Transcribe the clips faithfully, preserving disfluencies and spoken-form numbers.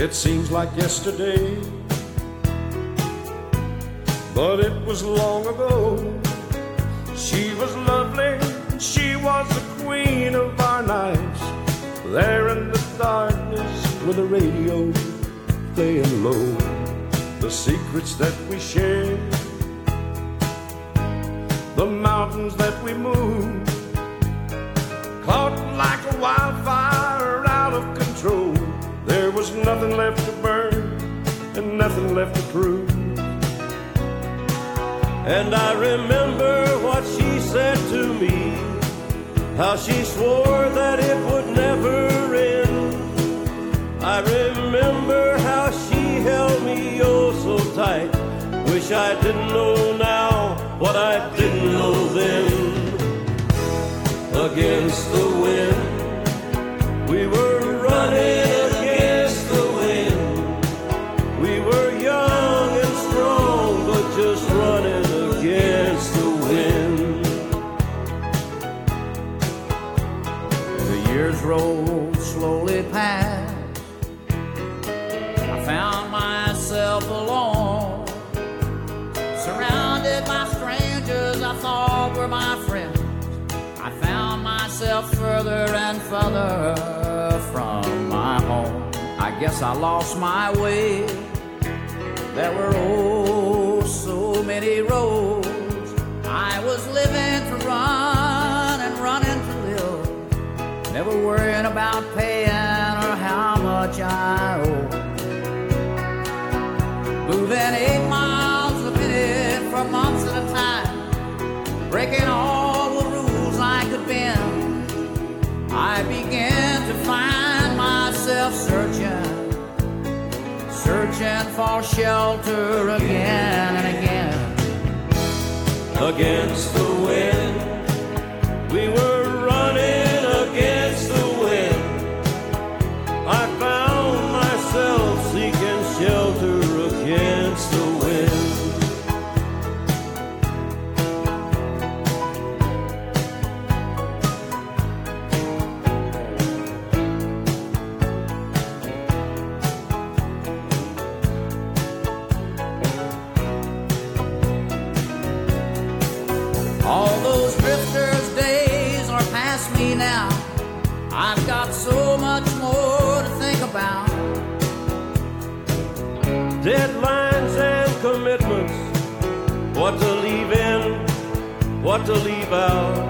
It seems like yesterday, but it was long ago. She was lovely, she was the queen of our nights, there in the darkness with the radio playing low. The secrets that we shared, the mountains that we moved, caught like a wildfire out of control. There was nothing left to burn and nothing left to prove. And I remember what she said to me, how she swore that it would never end. I remember how she held me oh so tight. Wish I didn't know now what I didn't know then. Against the wind, we were running against the wind. We were young and strong, but just running against the wind. The years rolled slowly past. I found myself alone, surrounded by strangers I thought were my friends. I found myself further and further from my home. I guess I lost my way. There were oh so many roads. I was living to run and running to live, never worrying about paying or how much I owe. Moving eight miles a minute for months at a time, breaking all the rules I could bend. I began to find myself searching, searching for shelter again and again. Against the wind, we were running against the wind. I found myself seeking shelter against the wind. All those drifters' days are past me now. I've got so much more to think about. Deadlines and commitments, what to leave in, what to leave out.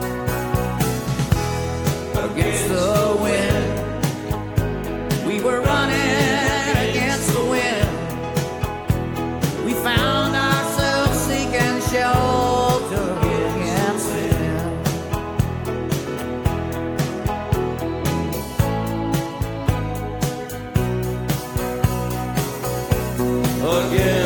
Against the wind, we were running against the wind. We found ourselves seeking shelter against the wind. Again.